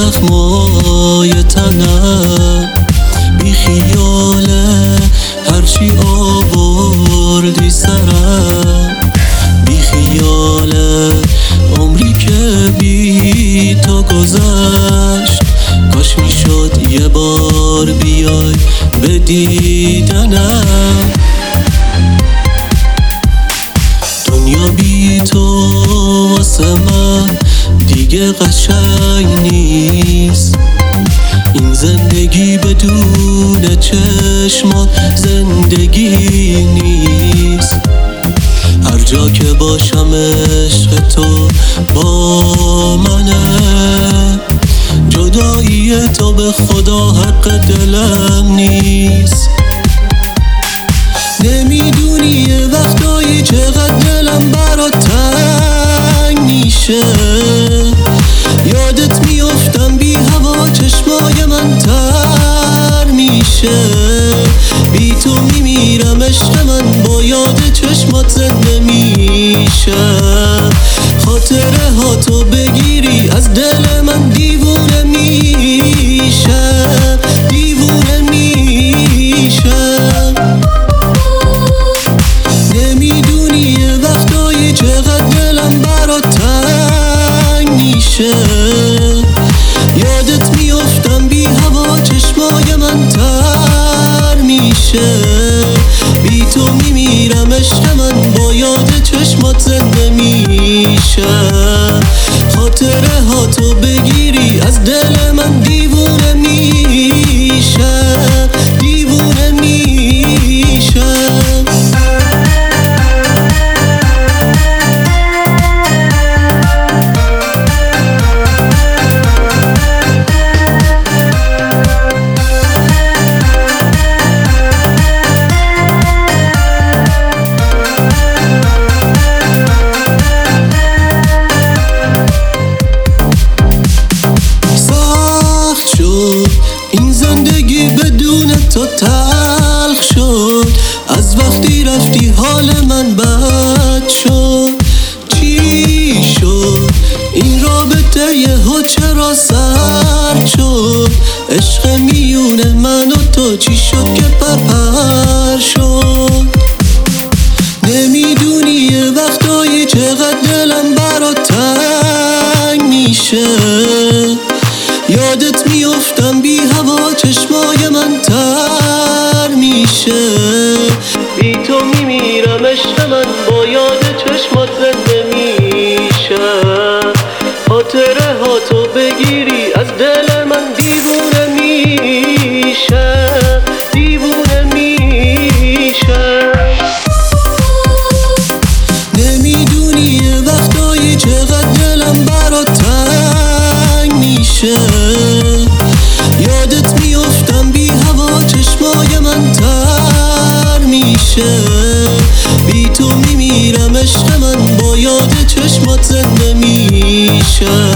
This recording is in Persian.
زخمای تنم، بی خیاله هرچی آوردی سرم، بی خیاله عمری که بی تو گذشت. کاش میشد یه بار بیای به دیدنم. دنیا بی تو واسه من دیگه قشنگ نیست. این زندگی بدون چشمات زندگی نیست. هر جا که باشم عشق تو با منه، جدایی تو به خدا حق دلم نیست. نمیدونی یه وقتایی چقدر دلم برات تنگ میشه. یادت میافتم بی هوا چشمای من تر میشه. بی تو میمیرم عشق من، با یاد چشمات زنده میشم. خاطره ها تو بگیری از دل من دیوونه میشم، دیوونه میشم. نمیدونی یه وقتایی چقدر دلم برات تنگ میشه. یادت میافتم بی هوا چشمای من تر میشه. بی تو میمیرم عشق من، با یاد چشمات زنده میشم. خاطره ها تو بگیری از دل من دیوونه میشم، دیوونه میشم. این زندگی بدون تو تلخ شد. از وقتی رفتی حال من بد شد. چی شد این رابطه یهو چرا سرد شد؟ عشق میونه من و تو چی شد که پرپر شد؟ نمیدونی یه وقتایی چقدر دلم برات تنگ میشه. یادت میافتم بی هوا چشمای من تر میشه. بی تو میمیرم عشق من، با یاد چشمات زنده میشم. خاطره ها تو بگیری از دل من دیوونه میشم، دیوونه میشم. نمیدونی یه وقتایی چقدر دلم برات تنگ میشه. یادت میافتم بی هوا چشمای من تر میشه. بی تو میمیرم عشق من، با یاد چشمات زنده میشم.